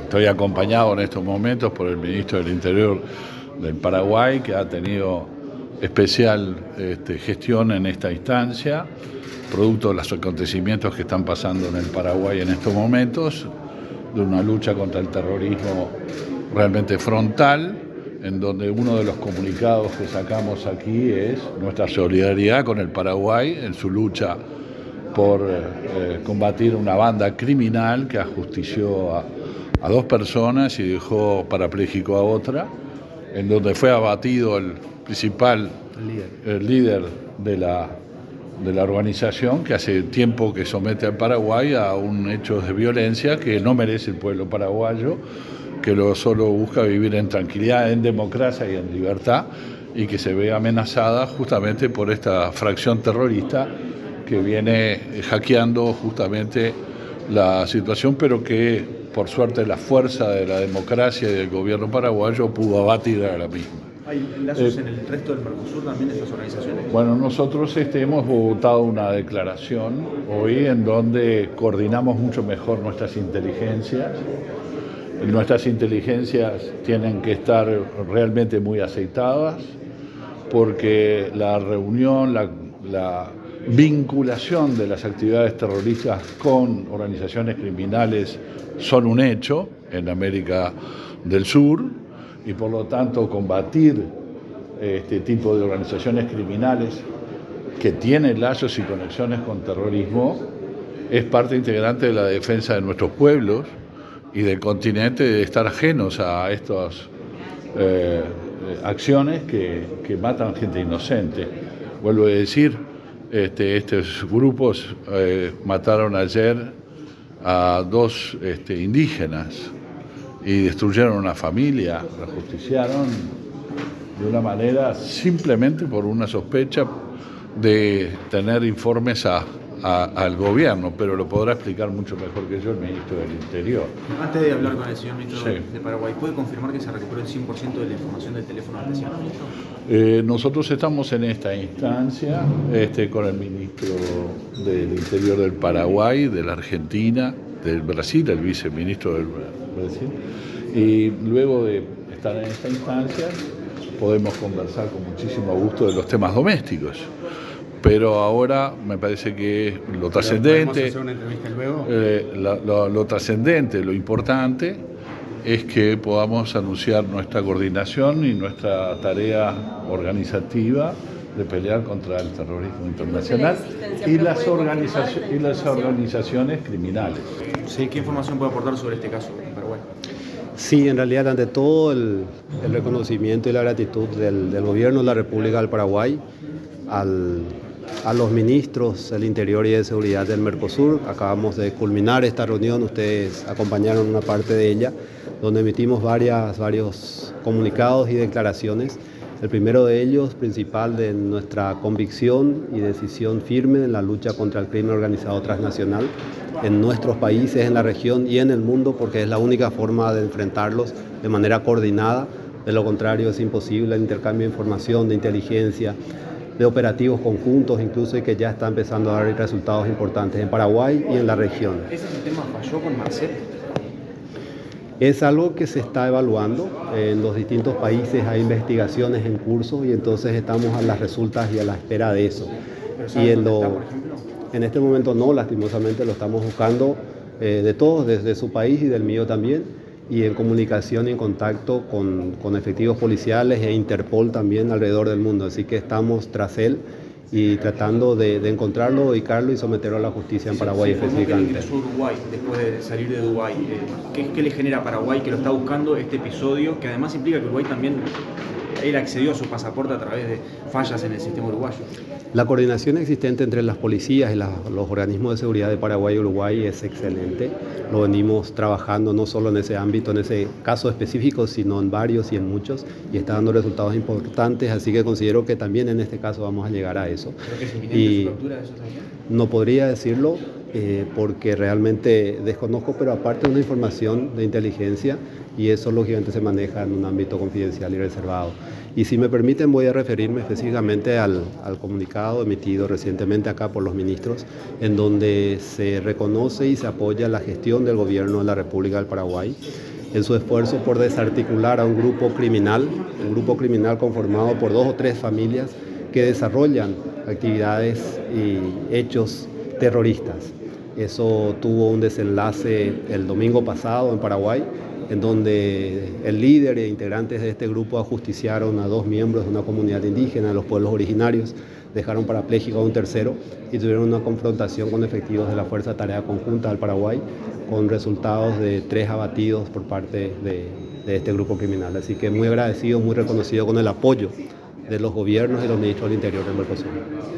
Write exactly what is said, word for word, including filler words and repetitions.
Estoy acompañado en estos momentos por el ministro del Interior del Paraguay, que ha tenido especial este, gestión en esta instancia, producto de los acontecimientos que están pasando en el Paraguay en estos momentos, de una lucha contra el terrorismo realmente frontal, en donde uno de los comunicados que sacamos aquí es nuestra solidaridad con el Paraguay en su lucha por eh, combatir una banda criminal que ajustició a, a dos personas y dejó parapléjico a otra, en donde fue abatido el principal el líder, el líder de, la, de la organización, que hace tiempo que somete al Paraguay a un hecho de violencia que no merece el pueblo paraguayo, que lo solo busca vivir en tranquilidad, en democracia y en libertad, y que se ve amenazada justamente por esta fracción terrorista que viene hackeando justamente la situación, pero que por suerte la fuerza de la democracia y del gobierno paraguayo pudo abatir a la misma. ¿Hay lazos eh, en el resto del Mercosur también de estas organizaciones? Bueno, nosotros este, hemos votado una declaración hoy en donde coordinamos mucho mejor nuestras inteligencias. Nuestras inteligencias tienen que estar realmente muy aceitadas porque la reunión, la, la vinculación de las actividades terroristas con organizaciones criminales son un hecho en América del Sur y por lo tanto combatir este tipo de organizaciones criminales que tienen lazos y conexiones con terrorismo es parte integrante de la defensa de nuestros pueblos y del continente, de estar ajenos a estas eh, acciones que, que matan gente inocente. Vuelvo a decir, este, estos grupos eh, mataron ayer a dos este, indígenas y destruyeron una familia, la justiciaron de una manera simplemente por una sospecha de tener informes a A, al gobierno, pero lo podrá explicar mucho mejor que yo el ministro del Interior. Antes de hablar con el señor ministro sí. de Paraguay, ¿puede confirmar que se recuperó el cien por ciento de la información del teléfono del vecino, ministro? Eh, nosotros estamos en esta instancia este, con el ministro del Interior del Paraguay, de la Argentina, del Brasil, el viceministro del Brasil, y luego de estar en esta instancia podemos conversar con muchísimo gusto de los temas domésticos. Pero ahora me parece que lo trascendente, hacer una entrevista luego? Eh, lo, lo, lo trascendente, lo importante es que podamos anunciar nuestra coordinación y nuestra tarea organizativa de pelear contra el terrorismo internacional y las, organizaci- y las organizaciones criminales. Sí, ¿qué información puede aportar sobre este caso en Paraguay? Sí, en realidad, ante todo el, el reconocimiento y la gratitud del, del gobierno de la República del Paraguay al a los ministros del Interior y de Seguridad del Mercosur. Acabamos de culminar esta reunión, ustedes acompañaron una parte de ella, donde emitimos varias, varios comunicados y declaraciones. El primero de ellos, principal de nuestra convicción y decisión firme en la lucha contra el crimen organizado transnacional en nuestros países, en la región y en el mundo, porque es la única forma de enfrentarlos de manera coordinada. De lo contrario es imposible el intercambio de información, de inteligencia, de operativos conjuntos incluso, y que ya está empezando a dar resultados importantes en Paraguay y en la región. ¿Ese sistema falló con Marcel? Es algo que se está evaluando. En los distintos países hay investigaciones en curso y entonces estamos a las resultas y a la espera de eso. Y en, lo, está, por ejemplo? en este momento no, lastimosamente lo estamos buscando eh, de todos, desde su país y del mío también, y en comunicación y en contacto con, con efectivos policiales e Interpol también alrededor del mundo. Así que estamos tras él y tratando de, de encontrarlo, ubicarlo y someterlo a la justicia en Paraguay específicamente. Se Uruguay después de salir de Dubái. ¿Qué, ¿Qué le genera a Paraguay que lo está buscando este episodio, que además implica que Uruguay también, él accedió a su pasaporte a través de fallas en el sistema uruguayo? La coordinación existente entre las policías y la, los organismos de seguridad de Paraguay y Uruguay es excelente. Lo venimos trabajando no solo en ese ámbito, en ese caso específico, sino en varios y en muchos, y está dando resultados importantes, así que considero que también en este caso vamos a llegar a eso. ¿Creo que es inminente y su captura de eso también? No podría decirlo eh, porque realmente desconozco, pero aparte de una información de inteligencia, y eso lógicamente se maneja en un ámbito confidencial y reservado. Y si me permiten, voy a referirme específicamente al, al comunicado emitido recientemente acá por los ministros, en donde se reconoce y se apoya la gestión del gobierno de la República del Paraguay en su esfuerzo por desarticular a un grupo criminal, un grupo criminal conformado por dos o tres familias que desarrollan actividades y hechos terroristas. Eso tuvo un desenlace el domingo pasado en Paraguay, en donde el líder e integrantes de este grupo ajusticiaron a dos miembros de una comunidad indígena de los pueblos originarios, dejaron parapléjico a un tercero y tuvieron una confrontación con efectivos de la Fuerza de Tarea Conjunta del Paraguay, con resultados de tres abatidos por parte de, de este grupo criminal. Así que muy agradecido, muy reconocido con el apoyo de los gobiernos y los ministros del Interior del Mercosur.